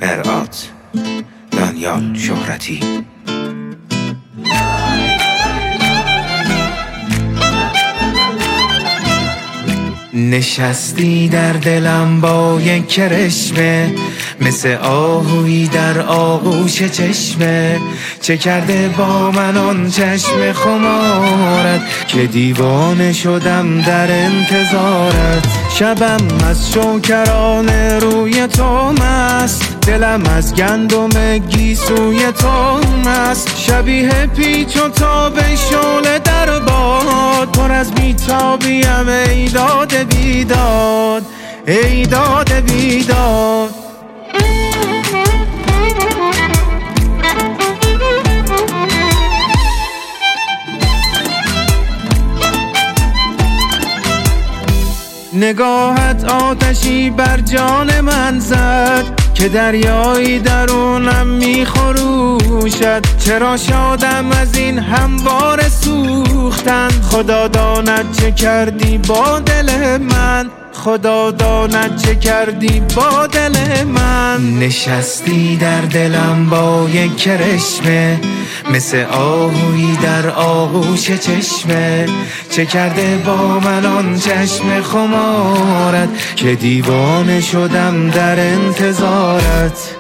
مرآت دانیال شهرتی. نشستی در دلم با یک کرشمه، مثل آهویی در آغوش چشمه. چه کرده با من آن چشم خمارت که دیوانه شدم در انتظارت. شبم از شوکران روی تو مست، دلم از گندم گیسوی تو مست. شبیه پیچ و تاب شعله در باد، پر از بیتابیم ای داد بیداد، ای داد بیداد. نگاهت آتشی بر جان من زد که دریایی درونم میخروشد. چرا شادم از این هموار سوختن، خدا داند چه کردی با دل من، خدا داند چه کردی با دل من. نشستی در دلم با یک کرشمه، مثل آهویی در آغوش چشمه. چه کرده با من آن چشم خمارت که دیوانه شدم در انتظارت.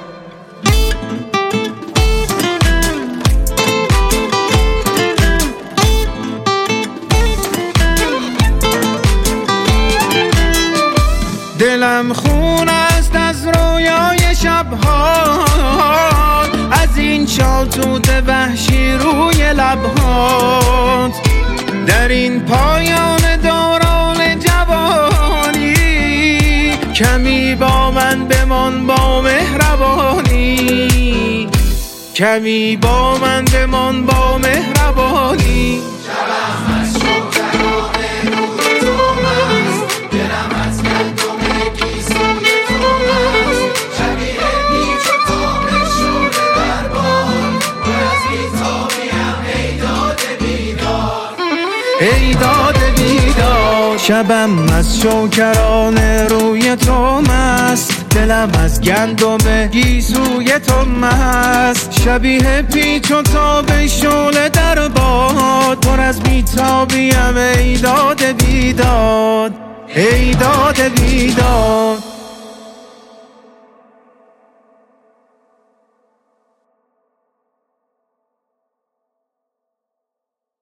دلم خون است از رویای شبها، از این شالتوت وحشی روی لبهات. در این پایان دوران جوانی کمی با من بمان با مهربانی، کمی با من بمان با مهربانی. شبم از شوکران روی تو مست، دلم از گندم گیسوی تو مست. شبیه پیچ و تاب شعله در باد، پر از بیتابیم ای داد بیداد، ای داد بیداد. شبم از شوکران روی تو مست، دلم از گندم گیسوی تو مست. شبیه پیچ و تاب شعله در باد، پر از بیتابیم ای داد بیداد، ای داد بیداد.